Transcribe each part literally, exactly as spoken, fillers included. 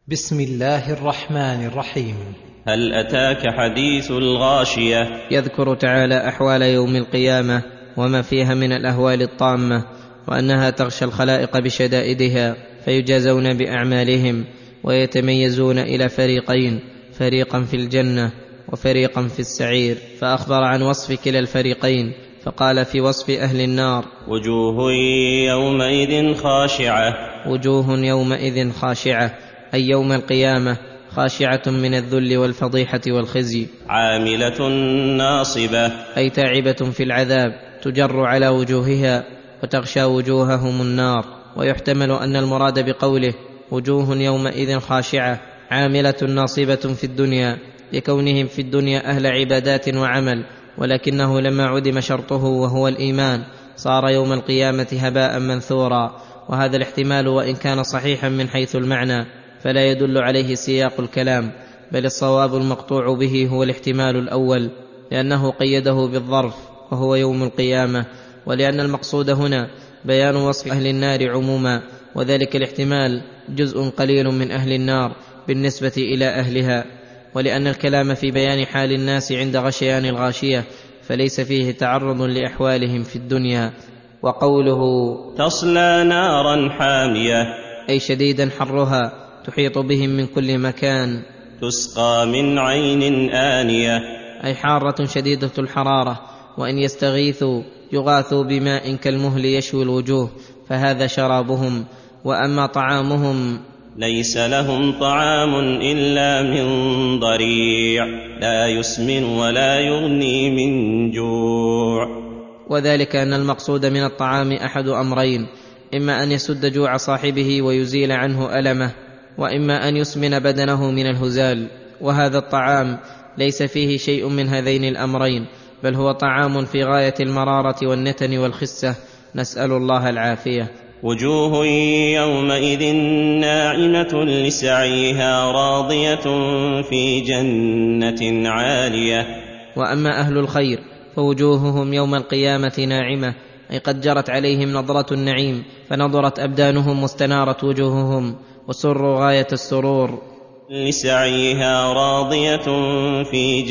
بسم الله الرحمن الرحيم. هل أتاك حديث الغاشية؟ يذكر تعالى أحوال يوم القيامة وما فيها من الأهوال الطامة، وأنها تغشى الخلائق بشدائدها فيجازون بأعمالهم ويتميزون إلى فريقين، فريقا في الجنة وفريقا في السعير. فأخبر عن وصف كلا الفريقين، فقال في وصف أهل النار: وجوه يومئذ خاشعة. وجوه يومئذ خاشعة، أي يوم القيامة خاشعة من الذل والفضيحة والخزي. عاملة ناصبة، أي تاعبة في العذاب، تجر على وجوهها وتغشى وجوههم النار. ويحتمل أن المراد بقوله وجوه يومئذ خاشعة عاملة ناصبة في الدنيا، لكونهم في الدنيا أهل عبادات وعمل، ولكنه لما عدم شرطه وهو الإيمان صار يوم القيامة هباء منثورا. وهذا الاحتمال وإن كان صحيحا من حيث المعنى فلا يدل عليه سياق الكلام، بل الصواب المقطوع به هو الاحتمال الأول، لأنه قيده بالظرف وهو يوم القيامة، ولأن المقصود هنا بيان وصف أهل النار عموما، وذلك الاحتمال جزء قليل من أهل النار بالنسبة إلى أهلها. ولأن الكلام في بيان حال الناس عند غشيان الغاشية فليس فيه تعرض لأحوالهم في الدنيا. وقوله تصلى نارا حامية، أي شديدا حرها تحيط بهم من كل مكان. تسقى من عين آنية، أي حارة شديدة الحرارة، وإن يستغيثوا يغاثوا بماء كالمهل يشوي الوجوه، فهذا شرابهم. وأما طعامهم ليس لهم طعام إلا من ضريع، لا يسمن ولا يغني من جوع. وذلك أن المقصود من الطعام أحد أمرين: إما أن يسد جوع صاحبه ويزيل عنه ألمه، وإما أن يسمن بدنه من الهزال. وهذا الطعام ليس فيه شيء من هذين الأمرين، بل هو طعام في غاية المرارة والنتن والخسة، نسأل الله العافية. وجوه يومئذ ناعمة لسعيها راضية في جنة عالية. وأما أهل الخير فوجوههم يوم القيامة ناعمة، أي قد جرت عليهم نظرة النعيم، فنظرت أبدانهم واستنارت وجوههم وسروا غاية السرور. لسعيها راضية في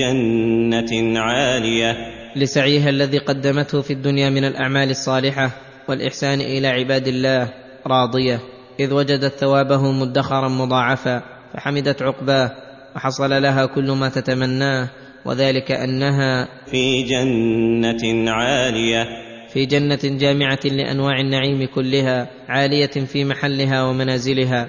جنة عالية، لسعيها الذي قدمته في الدنيا من الأعمال الصالحة والإحسان إلى عباد الله راضية، إذ وجدت ثوابه مدخرا مضاعفا، فحمدت عقباه وحصل لها كل ما تتمناه، وذلك أنها في جنة عالية، في جنة جامعة لأنواع النعيم كلها، عالية في محلها ومنازلها،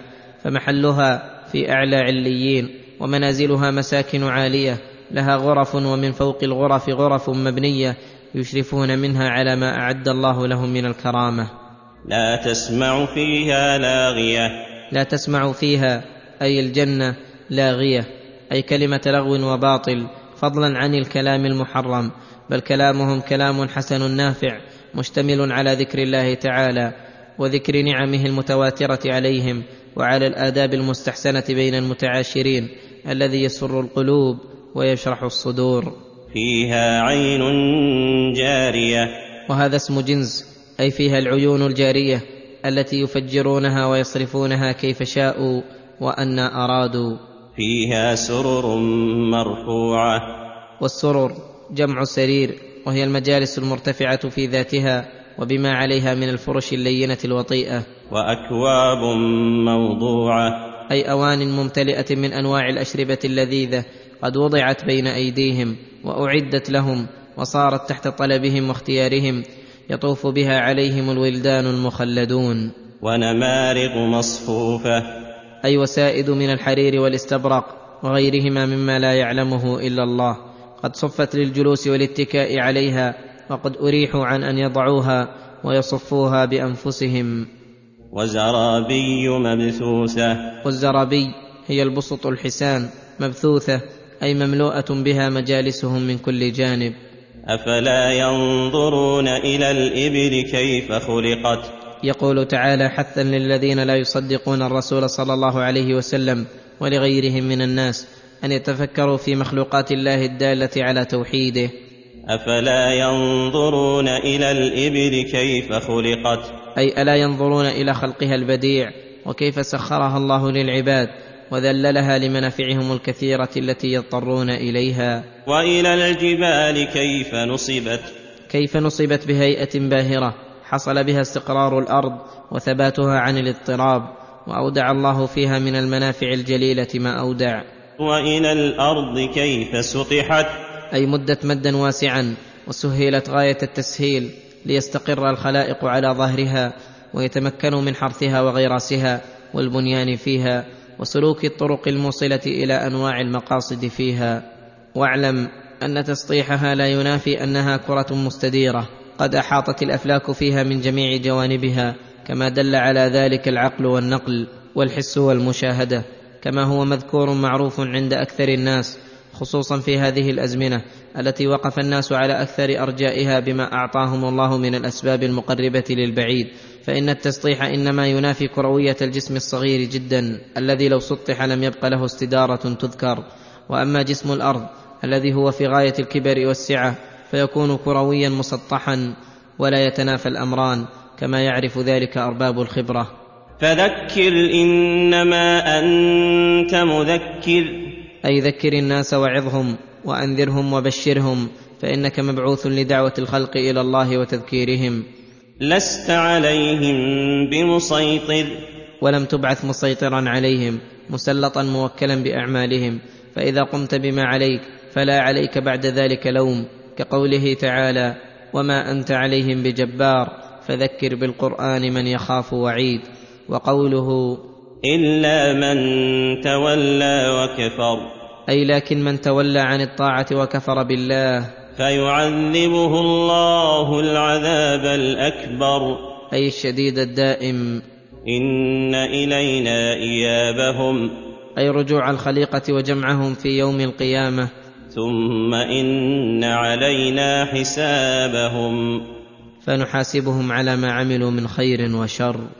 فمحلها في أعلى عليين، ومنازلها مساكن عالية لها غرف، ومن فوق الغرف غرف مبنية يشرفون منها على ما أعد الله لهم من الكرامة. لا تسمع فيها لاغية، لا تسمع فيها أي الجنة لاغية، أي كلمة لغو وباطل، فضلا عن الكلام المحرم، بل كلامهم كلام حسن نافع مشتمل على ذكر الله تعالى وذكر نعمه المتواترة عليهم، وعلى الآداب المستحسنة بين المتعاشرين الذي يسر القلوب ويشرح الصدور. فيها عين جارية، وهذا اسم جنس، أي فيها العيون الجارية التي يفجرونها ويصرفونها كيف شاءوا وأن أرادوا. فيها سرر مرفوعة، والسرر جمع سرير، وهي المجالس المرتفعة في ذاتها وبما عليها من الفرش اللينة الوطيئة. وأكواب موضوعة، أي أوان ممتلئة من أنواع الأشربة اللذيذة قد وضعت بين أيديهم وأعدت لهم وصارت تحت طلبهم واختيارهم، يطوف بها عليهم الولدان المخلدون. ونمارق مصفوفة، أي وسائد من الحرير والاستبرق وغيرهما مما لا يعلمه إلا الله، قد صفت للجلوس والاتكاء عليها، وقد أريحوا عن أن يضعوها ويصفوها بأنفسهم. وزرابي مبثوثة، والزرابي هي البسط الحسان مبثوثة، أي مملوءة بها مجالسهم من كل جانب. أفلا ينظرون إلى الإبل كيف خلقت. يقول تعالى حثا للذين لا يصدقون الرسول صلى الله عليه وسلم ولغيرهم من الناس أن يتفكروا في مخلوقات الله الدالة على توحيده. أفلا ينظرون إلى الإبل كيف خلقت، أي ألا ينظرون إلى خلقها البديع وكيف سخرها الله للعباد، وذللها لمنافعهم الكثيرة التي يضطرون إليها. وإلى الجبال كيف نصبت كيف نصبت بهيئة باهرة حصل بها استقرار الأرض وثباتها عن الاضطراب، وأودع الله فيها من المنافع الجليلة ما أودع. وإلى الأرض كيف سطحت أي مدت مدا واسعا وسهلت غاية التسهيل ليستقر الخلائق على ظهرها ويتمكنوا من حرثها وغراسها والبنيان فيها وسلوك الطرق الموصلة إلى أنواع المقاصد فيها. واعلم أن تسطيحها لا ينافي أنها كرة مستديرة قد أحاطت الأفلاك فيها من جميع جوانبها، كما دل على ذلك العقل والنقل والحس والمشاهدة، كما هو مذكور معروف عند أكثر الناس، خصوصا في هذه الأزمنة التي وقف الناس على أكثر أرجائها بما أعطاهم الله من الأسباب المقربة للبعيد. فإن التسطيح إنما ينافي كروية الجسم الصغير جدا الذي لو سطح لم يبق له استدارة تذكر. وأما جسم الأرض الذي هو في غاية الكبر والسعة فيكون كرويا مسطحا ولا يتنافى الأمران، كما يعرف ذلك أرباب الخبرة. فذكر إنما أنت مذكر أي ذكر الناس وعظهم وأنذرهم وبشرهم، فإنك مبعوث لدعوة الخلق إلى الله وتذكيرهم. لست عليهم بمسيطر ولم تبعث مسيطرا عليهم مسلطا موكلا بأعمالهم، فإذا قمت بما عليك فلا عليك بعد ذلك لوم، كقوله تعالى: وما أنت عليهم بجبار فذكر بالقرآن من يخاف وعيد. وقوله: إلا من تولى وكفر أي لكن من تولى عن الطاعة وكفر بالله فيعذبه الله العذاب الأكبر أي الشديد الدائم. إن إلينا إيابهم أي رجوع الخليقة وجمعهم في يوم القيامة. ثم إن علينا حسابهم فنحاسبهم على ما عملوا من خير وشر.